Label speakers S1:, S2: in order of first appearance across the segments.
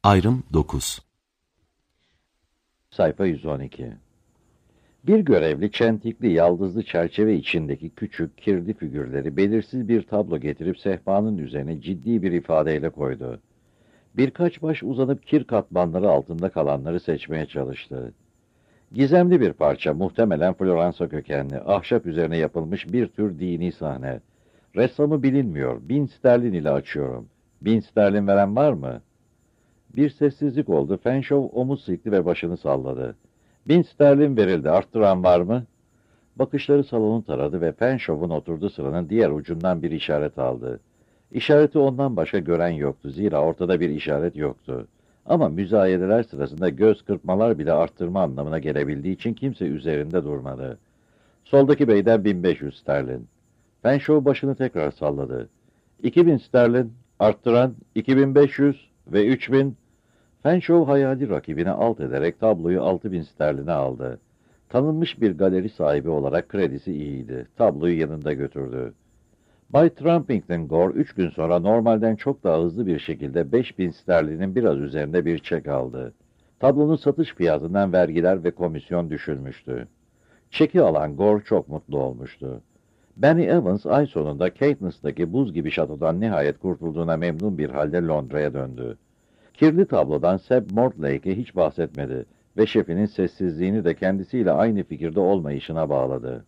S1: Ayrım 9.
S2: Sayfa 112. Bir görevli çentikli yaldızlı çerçeve içindeki küçük, kirli figürleri belirsiz bir tablo getirip sehpanın üzerine ciddi bir ifadeyle koydu. Birkaç baş uzanıp kir katmanları altında kalanları seçmeye çalıştı. Gizemli bir parça, muhtemelen Floransa kökenli, ahşap üzerine yapılmış bir tür dini sahne. Ressamı bilinmiyor, 1000 sterlin ile açıyorum. 1000 sterlin veren var mı? Bir sessizlik oldu. Fanshawe omuz silkti ve başını salladı. 1000 sterlin verildi. Arttıran var mı? Bakışları salonu taradı ve Fanshaw'un oturduğu sıranın diğer ucundan bir işaret aldı. İşareti ondan başka gören yoktu. Zira ortada bir işaret yoktu. Ama müzayedeler sırasında göz kırpmalar bile arttırma anlamına gelebildiği için kimse üzerinde durmadı. Soldaki beyden 1500 sterlin. Fanshawe başını tekrar salladı. 2000 sterlin, arttıran 2500 ve 3000. Fanshawe hayali rakibini alt ederek tabloyu 6000 sterline aldı. Tanınmış bir galeri sahibi olarak kredisi iyiydi. Tabloyu yanında götürdü. Bay Trumpington Gore 3 gün sonra normalden çok daha hızlı bir şekilde 5000 sterlinin biraz üzerinde bir çek aldı. Tablonun satış fiyatından vergiler ve komisyon düşülmüştü. Çeki alan Gore çok mutlu olmuştu. Benny Evans ay sonunda Caithness'taki buz gibi şatodan nihayet kurtulduğuna memnun bir halde Londra'ya döndü. Kirli tablodan Seb Mortlake'e hiç bahsetmedi ve şefinin sessizliğini de kendisiyle aynı fikirde olmayışına bağladı.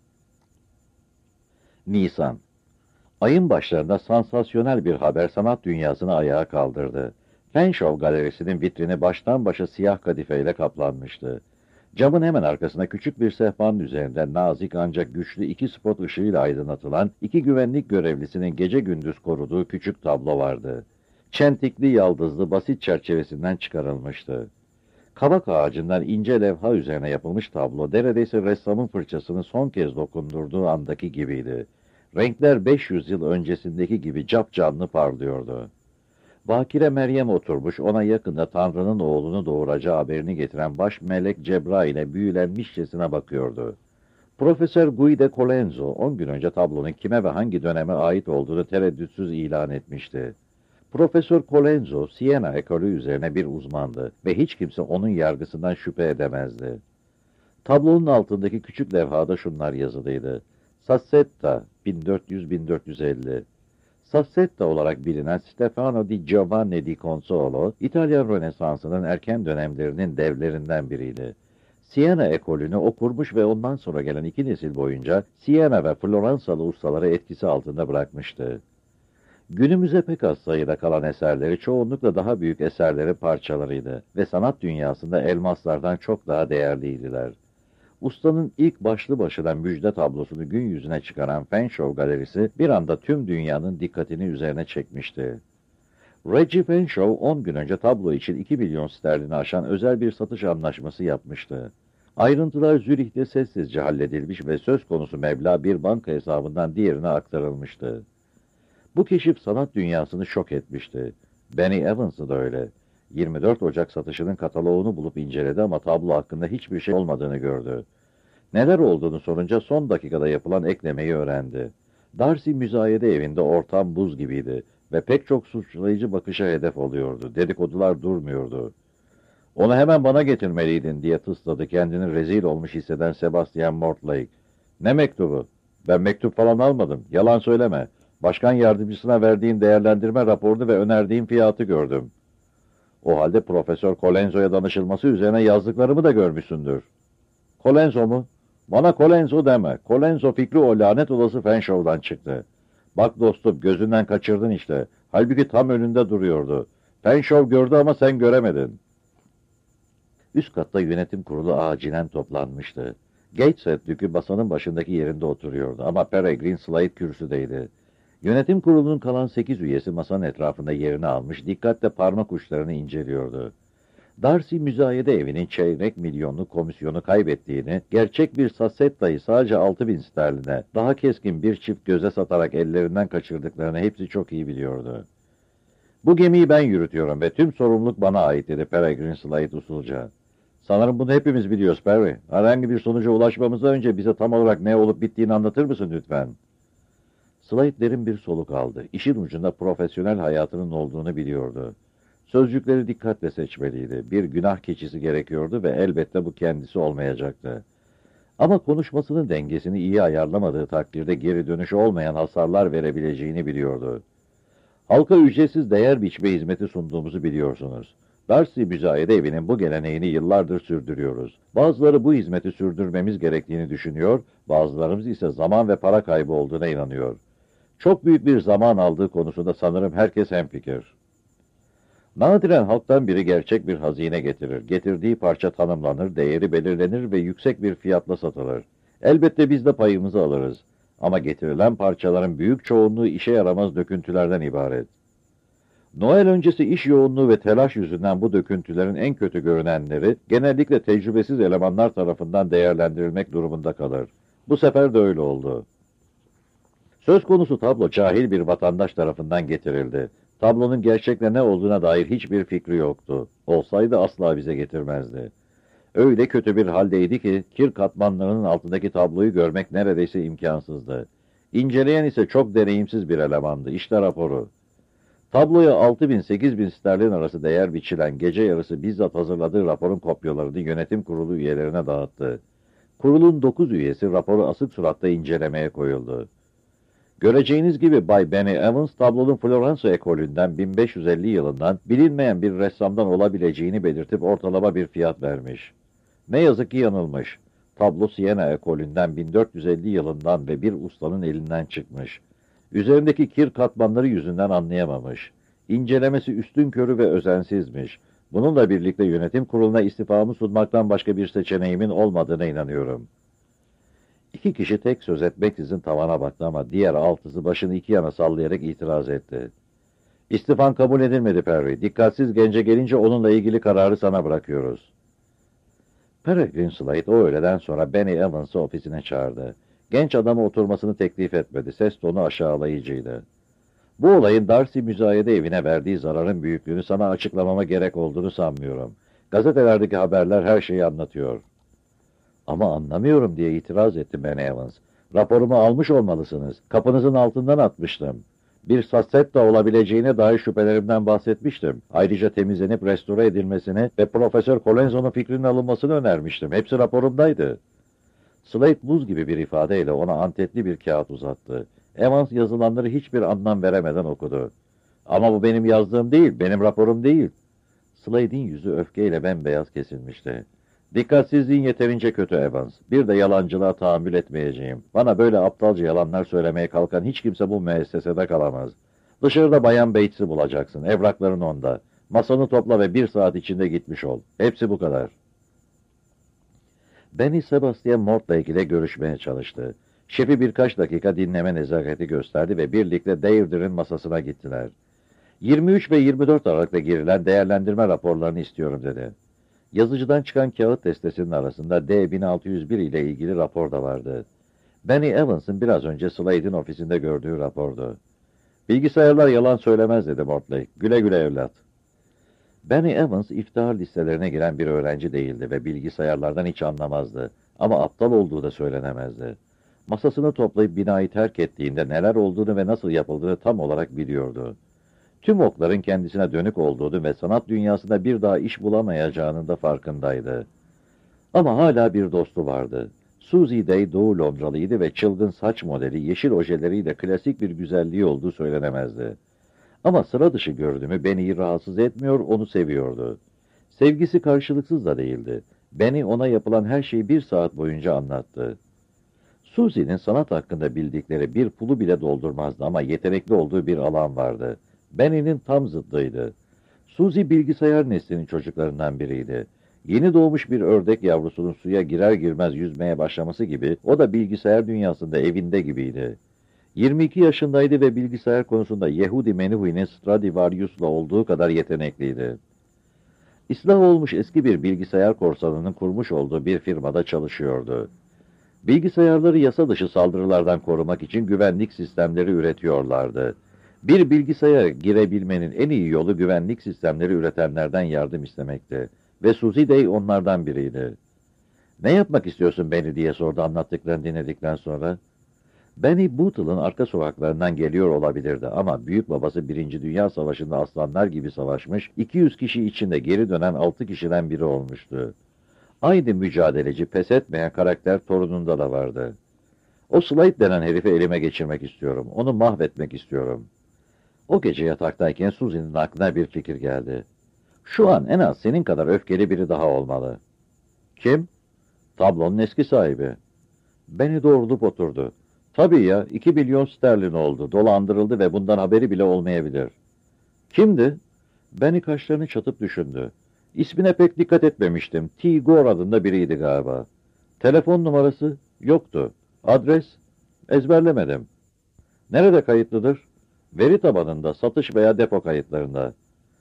S2: Nisan. Ayın başlarında sansasyonel bir haber sanat dünyasını ayağa kaldırdı. Fanshawe galerisinin vitrini baştan başa siyah kadifeyle kaplanmıştı. Camın hemen arkasında küçük bir sehpanın üzerinde nazik ancak güçlü 2 spot ışığıyla aydınlatılan 2 güvenlik görevlisinin gece gündüz koruduğu küçük tablo vardı. Çentikli yaldızlı basit çerçevesinden çıkarılmıştı. Kavak ağacından ince levha üzerine yapılmış tablo neredeyse ressamın fırçasını son kez dokundurduğu andaki gibiydi. Renkler 500 yıl öncesindeki gibi capcanlı parlıyordu. Bakire Meryem oturmuş, ona yakında Tanrı'nın oğlunu doğuracağı haberini getiren baş melek Cebrail'e ile büyülenmişçesine bakıyordu. Profesör Guy de Colenso 10 gün önce tablonun kime ve hangi döneme ait olduğunu tereddütsüz ilan etmişti. Profesör Colenso, Siena ekolü üzerine bir uzmandı ve hiç kimse onun yargısından şüphe edemezdi. Tablonun altındaki küçük levhada şunlar yazılıydı. Sassetta 1400-1450. Sassetta olarak bilinen Stefano di Giovanni di Consolo, İtalyan Rönesansı'nın erken dönemlerinin devlerinden biriydi. Siena ekolünü o kurmuş ve ondan sonra gelen 2 nesil boyunca Siena ve Floransalı ustaları etkisi altında bırakmıştı. Günümüze pek az sayıda kalan eserleri çoğunlukla daha büyük eserleri parçalarıydı ve sanat dünyasında elmaslardan çok daha değerliydiler. Ustanın ilk başlı başına müjde tablosunu gün yüzüne çıkaran Fanshawe galerisi bir anda tüm dünyanın dikkatini üzerine çekmişti. Reggie Fanshawe 10 gün önce tablo için 2 milyon sterlini aşan özel bir satış anlaşması yapmıştı. Ayrıntılar Zürih'te sessizce halledilmiş ve söz konusu meblağ bir banka hesabından diğerine aktarılmıştı. Bu keşif sanat dünyasını şok etmişti. Benny Evans'ı da öyle. 24 Ocak satışının kataloğunu bulup inceledi ama tablo hakkında hiçbir şey olmadığını gördü. Neler olduğunu sorunca son dakikada yapılan eklemeyi öğrendi. Darcy müzayede evinde ortam buz gibiydi ve pek çok suçlayıcı bakışa hedef oluyordu. Dedikodular durmuyordu. "Onu hemen bana getirmeliydin," diye tısladı kendini rezil olmuş hisseden Sebastian Mortlake. "Ne mektubu? Ben mektup falan almadım. Yalan söyleme. Başkan yardımcısına verdiğin değerlendirme raporunu ve önerdiğin fiyatı gördüm." "O halde Profesör Colenso'ya danışılması üzerine yazdıklarımı da görmüşsündür." "Colenso mu? Bana Colenso deme. Colenso fikri o lanet olası Fanshaw'dan çıktı. Bak dostum, gözünden kaçırdın işte. Halbuki tam önünde duruyordu. Fanshawe gördü ama sen göremedin." Üst katta yönetim kurulu acilen toplanmıştı. Gateshead Dükü masanın başındaki yerinde oturuyordu ama Peregrine Slade kürsüdeydi. Yönetim kurulunun kalan 8 üyesi masanın etrafında yerini almış, dikkatle parmak uçlarını inceliyordu. Darcy müzayede evinin çeyrek milyonluk komisyonu kaybettiğini, gerçek bir Sassetta'yı sadece 6000 sterline, daha keskin bir çift göze satarak ellerinden kaçırdıklarını hepsi çok iyi biliyordu. "Bu gemiyi ben yürütüyorum ve tüm sorumluluk bana ait," dedi Peregrine Slade usulca. "Sanırım bunu hepimiz biliyoruz Perry. Herhangi bir sonuca ulaşmamızdan önce bize tam olarak ne olup bittiğini anlatır mısın lütfen?" Slade derin bir soluk aldı. İşin ucunda profesyonel hayatının olduğunu biliyordu. Sözcükleri dikkatle seçmeliydi. Bir günah keçisi gerekiyordu ve elbette bu kendisi olmayacaktı. Ama konuşmasının dengesini iyi ayarlamadığı takdirde geri dönüşü olmayan hasarlar verebileceğini biliyordu. Halka ücretsiz değer biçme hizmeti sunduğumuzu biliyorsunuz. Darcy Müzayede Evi'nin bu geleneğini yıllardır sürdürüyoruz. Bazıları bu hizmeti sürdürmemiz gerektiğini düşünüyor, bazılarımız ise zaman ve para kaybı olduğuna inanıyor. Çok büyük bir zaman aldığı konusunda sanırım herkes hemfikir. Nadiren halktan biri gerçek bir hazine getirir. Getirdiği parça tanımlanır, değeri belirlenir ve yüksek bir fiyatla satılır. Elbette biz de payımızı alırız. Ama getirilen parçaların büyük çoğunluğu işe yaramaz döküntülerden ibaret. Noel öncesi iş yoğunluğu ve telaş yüzünden bu döküntülerin en kötü görünenleri genellikle tecrübesiz elemanlar tarafından değerlendirilmek durumunda kalır. Bu sefer de öyle oldu. Söz konusu tablo cahil bir vatandaş tarafından getirildi. Tablonun gerçekle ne olduğuna dair hiçbir fikri yoktu. Olsaydı asla bize getirmezdi. Öyle kötü bir haldeydi ki kir katmanlarının altındaki tabloyu görmek neredeyse imkansızdı. İnceleyen ise çok deneyimsiz bir elemandı. İşte raporu. Tabloya 6.000-8.000 sterlin arası değer biçilen gece yarısı bizzat hazırladığı raporun kopyalarını yönetim kurulu üyelerine dağıttı. Kurulun 9 üyesi raporu asık suratta incelemeye koyuldu. Göreceğiniz gibi Bay Benny Evans tablonun Floransa ekolünden 1550 yılından bilinmeyen bir ressamdan olabileceğini belirtip ortalama bir fiyat vermiş. Ne yazık ki yanılmış. Tablo Siena ekolünden 1450 yılından ve bir ustanın elinden çıkmış. Üzerindeki kir katmanları yüzünden anlayamamış. İncelemesi üstünkörü ve özensizmiş. Bununla birlikte yönetim kuruluna istifamı sunmaktan başka bir seçeneğimin olmadığına inanıyorum. İki kişi tek söz etmeksizin tavana baktı ama diğer altısı başını iki yana sallayarak itiraz etti. İstifan kabul edilmedi Perry. Dikkatsiz gence gelince onunla ilgili kararı sana bırakıyoruz. Peregrine Slade o öğleden sonra Benny Evans'ı ofisine çağırdı. Genç adama oturmasını teklif etmedi. Ses tonu aşağılayıcıydı. Bu olayın Darcy Müzayede Evi'ne verdiği zararın büyüklüğünü sana açıklamama gerek olduğunu sanmıyorum. Gazetelerdeki haberler her şeyi anlatıyor. Ama anlamıyorum diye itiraz etti Ben Evans. Raporumu almış olmalısınız. Kapınızın altından atmıştım. Bir sassetta olabileceğine dair şüphelerimden bahsetmiştim. Ayrıca temizlenip restore edilmesini ve Profesör Colenso'nun fikrinin alınmasını önermiştim. Hepsi raporumdaydı. Slade buz gibi bir ifadeyle ona antetli bir kağıt uzattı. Evans yazılanları hiçbir anlam veremeden okudu. Ama bu benim yazdığım değil, benim raporum değil. Slade'in yüzü öfkeyle bembeyaz kesilmişti. Dikkatsizliğin yeterince kötü Evans. Bir de yalancılığa tahammül etmeyeceğim. Bana böyle aptalca yalanlar söylemeye kalkan hiç kimse bu müessesede kalamaz. Dışarıda Bayan Bates'i bulacaksın. Evrakların onda. Masanı topla ve 1 saat içinde gitmiş ol. Hepsi bu kadar. Benny Sebastian Mortlake ile görüşmeye çalıştı. Şefi birkaç dakika dinleme nezaketi gösterdi ve birlikte Deirdre'in masasına gittiler. 23 ve 24 Aralık'ta girilen değerlendirme raporlarını istiyorum dedi. Yazıcıdan çıkan kağıt destesinin arasında D1601 ile ilgili rapor da vardı. Benny Evans'ın biraz önce Slade'in ofisinde gördüğü rapordu. Bilgisayarlar yalan söylemez dedi Mortlake. Güle güle evlat. Benny Evans iftihar listelerine giren bir öğrenci değildi ve bilgisayarlardan hiç anlamazdı. Ama aptal olduğu da söylenemezdi. Masasını toplayıp binayı terk ettiğinde neler olduğunu ve nasıl yapıldığını tam olarak biliyordu. Tüm okların kendisine dönük olduğunu ve sanat dünyasında bir daha iş bulamayacağının da farkındaydı. Ama hala bir dostu vardı. Suzy Day Doğu Londralıydı ve çılgın saç modeli, yeşil ojeleriyle klasik bir güzelliği olduğu söylenemezdi. Ama sıra dışı görünümü Benny'yi rahatsız etmiyor, onu seviyordu. Sevgisi karşılıksız da değildi. Benny ona yapılan her şeyi 1 saat boyunca anlattı. Suzy'nin sanat hakkında bildikleri bir pulu bile doldurmazdı ama yetenekli olduğu bir alan vardı. Benny'nin tam zıddıydı. Suzy bilgisayar neslinin çocuklarından biriydi. Yeni doğmuş bir ördek yavrusunun suya girer girmez yüzmeye başlaması gibi o da bilgisayar dünyasında evinde gibiydi. 22 yaşındaydı ve bilgisayar konusunda Yehudi Menuhin'in Stradivarius'la olduğu kadar yetenekliydi. İslah olmuş eski bir bilgisayar korsanının kurmuş olduğu bir firmada çalışıyordu. Bilgisayarları yasa dışı saldırılardan korumak için güvenlik sistemleri üretiyorlardı. Bir bilgisayara girebilmenin en iyi yolu güvenlik sistemleri üretenlerden yardım istemekti. Ve Suzy Day onlardan biriydi. "Ne yapmak istiyorsun beni?" diye sordu anlattıklarını dinledikten sonra. Benny Bootle'ın arka sokaklarından geliyor olabilirdi ama büyük babası Birinci Dünya Savaşı'nda aslanlar gibi savaşmış, 200 kişi içinde geri dönen 6 kişiden biri olmuştu. Aynı mücadeleci, pes etmeyen karakter torununda da vardı. O Slade denen herifi elime geçirmek istiyorum, onu mahvetmek istiyorum. O gece yataktayken Susie'nin aklına bir fikir geldi. Şu an en az senin kadar öfkeli biri daha olmalı. Kim? Tablonun eski sahibi. Beni doğrulup oturdu. Tabii ya, 2 milyon sterlin oldu, dolandırıldı ve bundan haberi bile olmayabilir. Kimdi? Beni kaşlarını çatıp düşündü. İsmine pek dikkat etmemiştim. T. Gore adında biriydi galiba. Telefon numarası? Yoktu. Adres? Ezberlemedim. Nerede kayıtlıdır? Veri tabanında, satış veya depo kayıtlarında.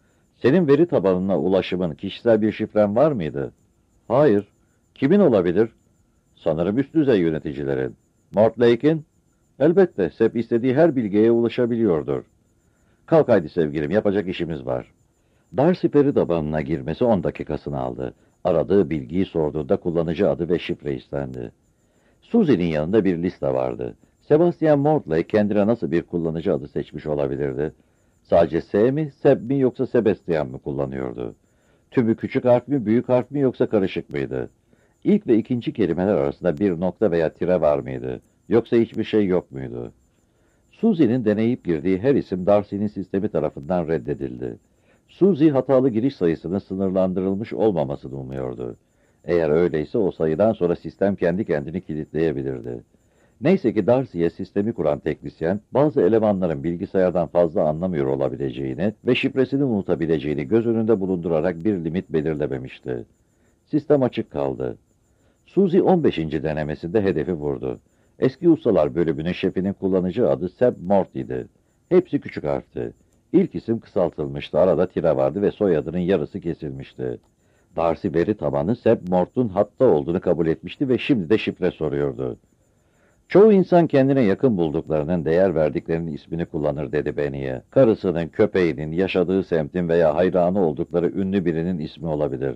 S2: Senin veri tabanına ulaşımın, kişisel bir şifren var mıydı? Hayır. Kimin olabilir? Sanırım üst düzey yöneticilerin. Mortlake'in? Elbette, Sepp istediği her bilgiye ulaşabiliyordur. Kalk haydi sevgilim, yapacak işimiz var. Darcy veri tabanına girmesi 10 dakikasını aldı. Aradığı bilgiyi sorduğunda kullanıcı adı ve şifre istendi. Susie'nin yanında bir liste vardı. Sebastian Mortlake kendine nasıl bir kullanıcı adı seçmiş olabilirdi? Sadece S mi, Seb mi yoksa Sebastian mı kullanıyordu? Tümü küçük harf mi, büyük harf mi yoksa karışık mıydı? İlk ve ikinci kelimeler arasında bir nokta veya tire var mıydı? Yoksa hiçbir şey yok muydu? Susie'nin deneyip girdiği her isim Darcy'nin sistemi tarafından reddedildi. Susie hatalı giriş sayısının sınırlandırılmış olmamasını umuyordu. Eğer öyleyse o sayıdan sonra sistem kendi kendini kilitleyebilirdi. Neyse ki Darcy'ye sistemi kuran teknisyen, bazı elemanların bilgisayardan fazla anlamıyor olabileceğini ve şifresini unutabileceğini göz önünde bulundurarak bir limit belirlememişti. Sistem açık kaldı. Susie 15. denemesinde hedefi vurdu. Eski Ustalar bölümünün şefinin kullanıcı adı Seb Mort idi. Hepsi küçük harfti. İlk isim kısaltılmıştı, arada tire vardı ve soyadının yarısı kesilmişti. Darcy veri tabanı Seb Mort'un hatta olduğunu kabul etmişti ve şimdi de şifre soruyordu. Çoğu insan kendine yakın bulduklarının, değer verdiklerinin ismini kullanır dedi Benny'e. Karısının, köpeğinin, yaşadığı semtin veya hayranı oldukları ünlü birinin ismi olabilir.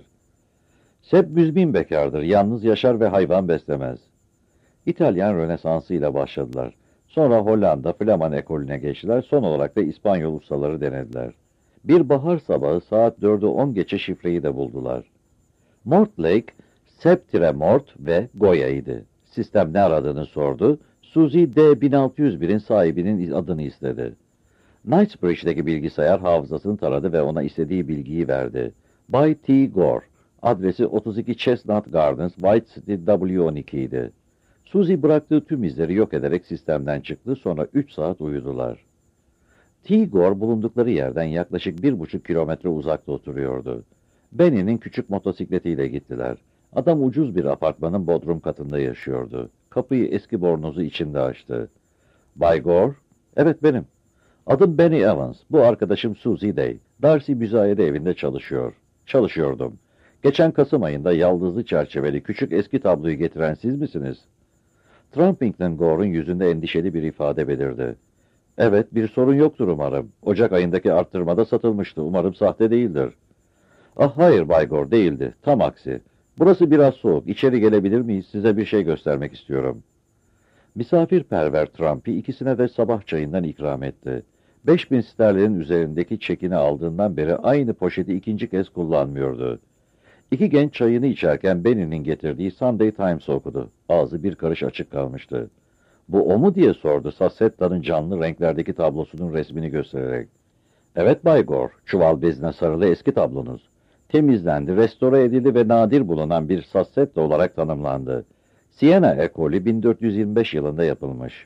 S2: Seb müzmin bekardır, yalnız yaşar ve hayvan beslemez. İtalyan Rönesansı ile başladılar. Sonra Hollanda, Flaman ekolüne geçtiler, son olarak da İspanyol ustaları denediler. Bir bahar sabahı saat 4'ü 10 geçe şifreyi de buldular. Mortlake, Seb-Mort ve Goya'ydı. Sistem ne aradığını sordu. Susie D1601'in sahibinin adını istedi. Knightsbridge'deki bilgisayar hafızasını taradı ve ona istediği bilgiyi verdi. Bay T. Gore. Adresi 32 Chestnut Gardens, White City W12 idi. Susie bıraktığı tüm izleri yok ederek sistemden çıktı, sonra 3 saat uyudular. T. Gore bulundukları yerden yaklaşık 1,5 kilometre uzakta oturuyordu. Benny'nin küçük motosikletiyle gittiler. Adam ucuz bir apartmanın bodrum katında yaşıyordu. Kapıyı eski bornozu içinde açtı. Bay Gore? Evet benim. Adım Benny Evans. Bu arkadaşım Susie Day. Darcy müzayede evinde çalışıyor. Çalışıyordum. Geçen Kasım ayında yaldızlı çerçeveli küçük eski tabloyu getiren siz misiniz? Trumpington Gore'un yüzünde endişeli bir ifade belirdi. Evet, bir sorun yoktur umarım. Ocak ayındaki arttırmada satılmıştı. Umarım sahte değildir. Ah hayır Bay Gore, değildi. Tam aksi. Burası biraz soğuk. İçeri gelebilir miyiz? Size bir şey göstermek istiyorum. Misafirperver Trumpy ikisine de sabah çayından ikram etti. 5.000 sterlinin üzerindeki çekini aldığından beri aynı poşeti ikinci kez kullanmıyordu. İki genç çayını içerken Benny'nin getirdiği Sunday Times okudu. Ağzı bir karış açık kalmıştı. Bu o mu diye sordu Sassetta'nın canlı renklerdeki tablosunun resmini göstererek. Evet Bay Gore, çuval bezine sarılı eski tablonuz. Temizlendi, restore edildi ve nadir bulunan bir Sassetta olarak tanımlandı. Siena ekolü 1425 yılında yapılmış.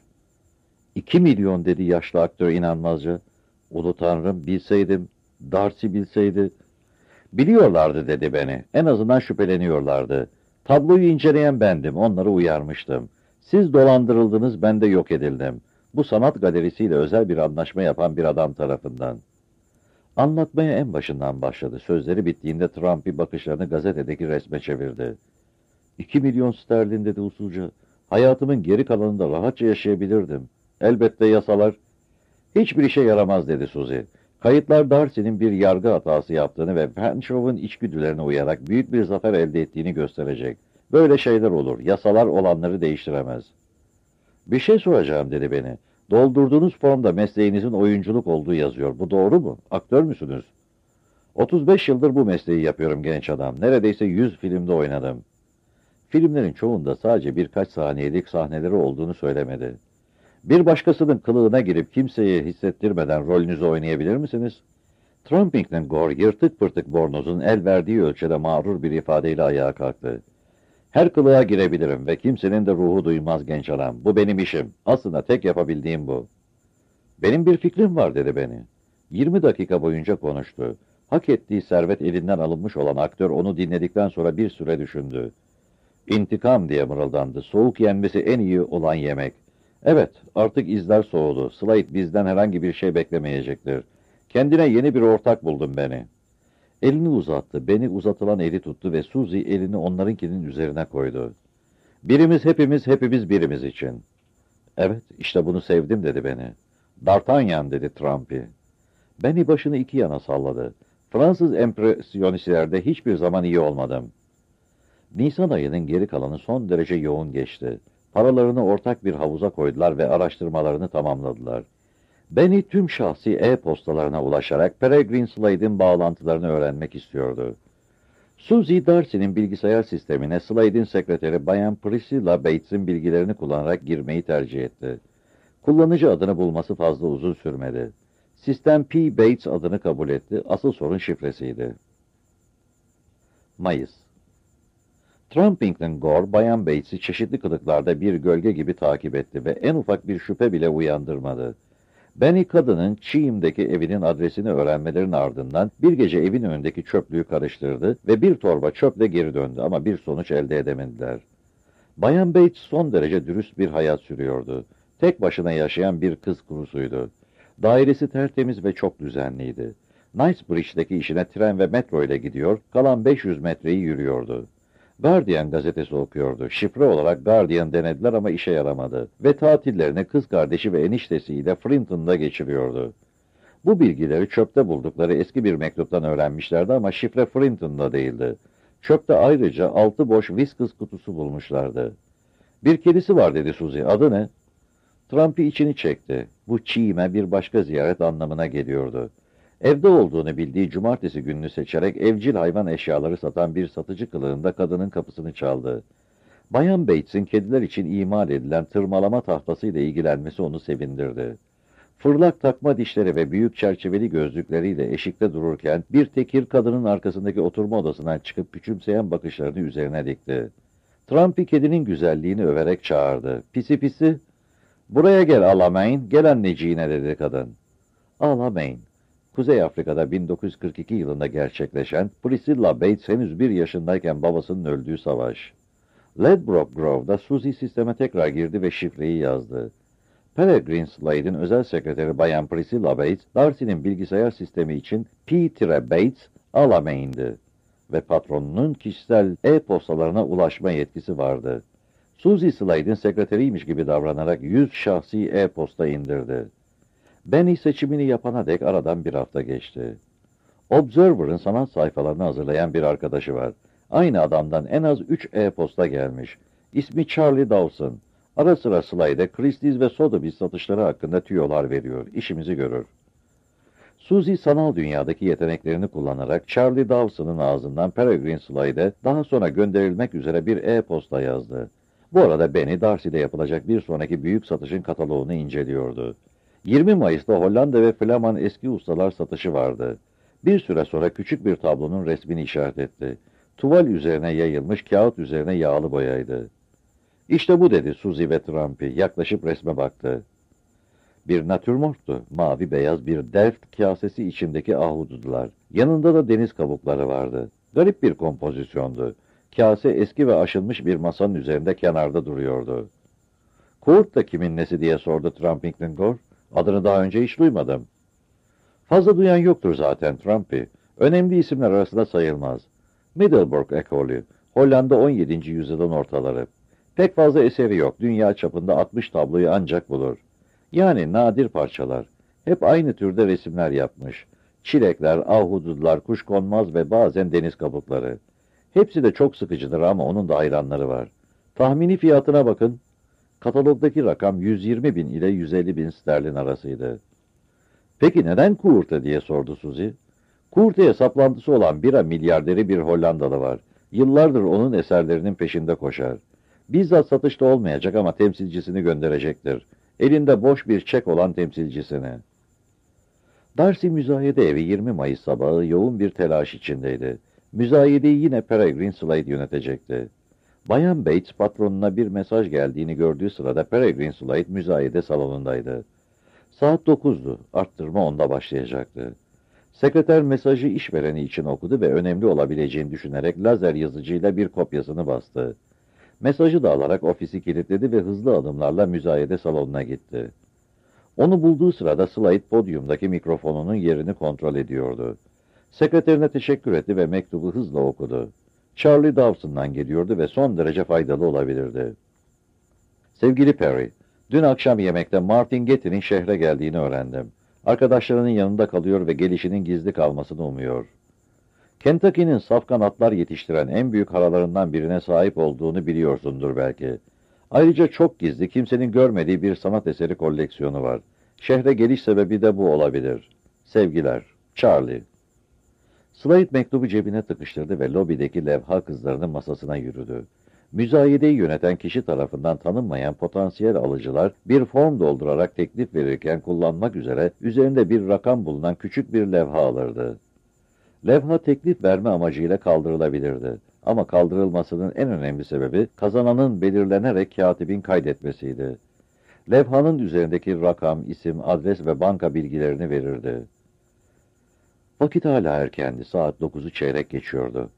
S2: 2 milyon dedi yaşlı aktör inanmazca. Ulu Tanrım, bilseydim, Darcy bilseydi. Biliyorlardı dedi beni, en azından şüpheleniyorlardı. Tabloyu inceleyen bendim, onları uyarmıştım. Siz dolandırıldınız, ben de yok edildim. Bu sanat galerisiyle özel bir anlaşma yapan bir adam tarafından. Anlatmaya en başından başladı. Sözleri bittiğinde Trumpy bakışlarını gazetedeki resme çevirdi. 2 milyon sterlin dedi usulca. Hayatımın geri kalanında rahatça yaşayabilirdim. Elbette yasalar. Hiçbir işe yaramaz dedi Susie. Kayıtlar Darcy'nin bir yargı hatası yaptığını ve Penshaw'un içgüdülerine uyarak büyük bir zafer elde ettiğini gösterecek. Böyle şeyler olur. Yasalar olanları değiştiremez. Bir şey soracağım dedi beni. Doldurduğunuz formda mesleğinizin oyunculuk olduğu yazıyor. Bu doğru mu? Aktör müsünüz? 35 yıldır bu mesleği yapıyorum genç adam. Neredeyse 100 filmde oynadım. Filmlerin çoğunda sadece birkaç saniyelik sahneleri olduğunu söylemedi. Bir başkasının kılığına girip kimseye hissettirmeden rolünüzü oynayabilir misiniz? Trumpington Gore yırtık pırtık bornozun el verdiği ölçüde mağrur bir ifadeyle ayağa kalktı. Her kılığa girebilirim ve kimsenin de ruhu duymaz genç adam. Bu benim işim. Aslında tek yapabildiğim bu. Benim bir fikrim var dedi beni. 20 dakika boyunca konuştu. Hak ettiği servet elinden alınmış olan aktör onu dinledikten sonra bir süre düşündü. İntikam diye mırıldandı. Soğuk yenmesi en iyi olan yemek. Evet, artık izler soğudu. Slade bizden herhangi bir şey beklemeyecektir. Kendine yeni bir ortak buldum beni. Elini uzattı. Beni uzatılan eli tuttu ve Suzy elini onlarınkinin üzerine koydu. Birimiz hepimiz, hepimiz birimiz için. Evet, işte bunu sevdim dedi beni. D'Artagnan dedi Trumpy. Benny başını iki yana salladı. Fransız empresyonistlerde hiçbir zaman iyi olmadım. Nisan ayının geri kalanı son derece yoğun geçti. Paralarını ortak bir havuza koydular ve araştırmalarını tamamladılar. Benny tüm şahsi e-postalarına ulaşarak Peregrine Slade'in bağlantılarını öğrenmek istiyordu. Suzy Darcy'nin bilgisayar sistemine Slade'in sekreteri Bayan Priscilla Bates'in bilgilerini kullanarak girmeyi tercih etti. Kullanıcı adını bulması fazla uzun sürmedi. Sistem P. Bates adını kabul etti. Asıl sorun şifresiydi. Mayıs. Trumpington Gore, Bayan Bates'i çeşitli kılıklarda bir gölge gibi takip etti ve en ufak bir şüphe bile uyandırmadı. Benny kadının Cheam'deki evinin adresini öğrenmelerin ardından bir gece evin önündeki çöplüğü karıştırdı ve bir torba çöple geri döndü ama bir sonuç elde edemediler. Bayan Bates son derece dürüst bir hayat sürüyordu. Tek başına yaşayan bir kız kurusuydu. Dairesi tertemiz ve çok düzenliydi. Knightsbridge'deki işine tren ve metro ile gidiyor, kalan 500 metreyi yürüyordu. Guardian gazetesi okuyordu. Şifre olarak Guardian denediler ama işe yaramadı. Ve tatillerini kız kardeşi ve eniştesiyle Frinton'da geçiriyordu. Bu bilgileri çöpte buldukları eski bir mektuptan öğrenmişlerdi ama şifre Frinton'da değildi. Çöpte ayrıca 6 boş Whiskas kutusu bulmuşlardı. Bir kedisi var dedi Suzy. Adı ne? Trumpy içini çekti. Bu Cheam'e bir başka ziyaret anlamına geliyordu. Evde olduğunu bildiği cumartesi gününü seçerek evcil hayvan eşyaları satan bir satıcı kılığında kadının kapısını çaldı. Bayan Bates'in kediler için imal edilen tırmalama tahtasıyla ilgilenmesi onu sevindirdi. Fırlak takma dişleri ve büyük çerçeveli gözlükleriyle eşikte dururken bir tekir kadının arkasındaki oturma odasından çıkıp küçümseyen bakışlarını üzerine dikti. Trumpy kedinin güzelliğini överek çağırdı. Pisi pisi, buraya gel Alamein, gel anneciğine dedi kadın. Alamein. Kuzey Afrika'da 1942 yılında gerçekleşen Priscilla Bates henüz 1 yaşındayken babasının öldüğü savaş. Ledbroke Grove'da Suzy sisteme tekrar girdi ve şifreyi yazdı. Peregrine Slade'in özel sekreteri Bayan Priscilla Bates, Darcy'nin bilgisayar sistemi için P-Bates Alameyn'di ve patronunun kişisel e-postalarına ulaşma yetkisi vardı. Suzy Slade'in sekreteriymiş gibi davranarak 100 şahsi e-posta indirdi. Benny seçimini yapana dek aradan bir hafta geçti. Observer'ın sanat sayfalarını hazırlayan bir arkadaşı var. Aynı adamdan en az 3 e-posta gelmiş. İsmi Charlie Dawson. Ara sıra Slade'e Christie's ve Sotheby's satışları hakkında tüyolar veriyor. İşimizi görür. Suzy sanal dünyadaki yeteneklerini kullanarak Charlie Dawson'ın ağzından Peregrine Slade'e daha sonra gönderilmek üzere bir e-posta yazdı. Bu arada Benny Darcy'de yapılacak bir sonraki büyük satışın kataloğunu inceliyordu. 20 Mayıs'ta Hollanda ve Flaman eski ustalar satışı vardı. Bir süre sonra küçük bir tablonun resmini işaret etti. Tuval üzerine yayılmış, kağıt üzerine yağlı boyaydı. İşte bu dedi Suzy ve Trumpy. Yaklaşıp resme baktı. Bir natürmorttu. Mavi beyaz bir delft kasesi içindeki ahududular. Yanında da deniz kabukları vardı. Garip bir kompozisyondu. Kase eski ve aşınmış bir masanın üzerinde kenarda duruyordu. Kurt da kimin nesi diye sordu Trumpington Gore. Adını daha önce hiç duymadım. Fazla duyan yoktur zaten Trumpy. Önemli isimler arasında sayılmaz. Middelburg ekolü, Hollanda 17. yüzyılın ortaları. Pek fazla eseri yok. Dünya çapında 60 tabloyu ancak bulur. Yani nadir parçalar. Hep aynı türde resimler yapmış. Çilekler, ahududular, kuşkonmaz ve bazen deniz kabukları. Hepsi de çok sıkıcıdır ama onun da hayranları var. Tahmini fiyatına bakın. Katalogdaki rakam 120.000 ile 150.000 sterlin arasıydı. Peki neden Koerte diye sordu Suzy. Koerte'ye saplantısı olan bira milyarderi bir Hollandalı var. Yıllardır onun eserlerinin peşinde koşar. Bizzat satışta olmayacak ama temsilcisini gönderecektir. Elinde boş bir çek olan temsilcisini. Darcy müzayede evi 20 Mayıs sabahı yoğun bir telaş içindeydi. Müzayedeyi yine Peregrine Slade yönetecekti. Bayan Bates patronuna bir mesaj geldiğini gördüğü sırada Peregrine Slade müzayede salonundaydı. Saat 9'du. Arttırma 10'da başlayacaktı. Sekreter mesajı işvereni için okudu ve önemli olabileceğini düşünerek lazer yazıcıyla bir kopyasını bastı. Mesajı da alarak ofisi kilitledi ve hızlı adımlarla müzayede salonuna gitti. Onu bulduğu sırada Slade podyumdaki mikrofonunun yerini kontrol ediyordu. Sekreterine teşekkür etti ve mektubu hızla okudu. Charlie Dawson'dan geliyordu ve son derece faydalı olabilirdi. Sevgili Perry, dün akşam yemekte Martin Getty'nin şehre geldiğini öğrendim. Arkadaşlarının yanında kalıyor ve gelişinin gizli kalmasını umuyor. Kentucky'nin safkan atlar yetiştiren en büyük haralarından birine sahip olduğunu biliyorsundur belki. Ayrıca çok gizli, kimsenin görmediği bir sanat eseri koleksiyonu var. Şehre geliş sebebi de bu olabilir. Sevgiler, Charlie. Slade mektubu cebine tıkıştırdı ve lobideki levha kızlarının masasına yürüdü. Müzayedeyi yöneten kişi tarafından tanınmayan potansiyel alıcılar bir form doldurarak teklif verirken kullanmak üzere üzerinde bir rakam bulunan küçük bir levha alırdı. Levha teklif verme amacıyla kaldırılabilirdi. Ama kaldırılmasının en önemli sebebi kazananın belirlenerek katibin kaydetmesiydi. Levhanın üzerindeki rakam, isim, adres ve banka bilgilerini verirdi. Vakit hala erkendi. Saat 9'u çeyrek geçiyordu.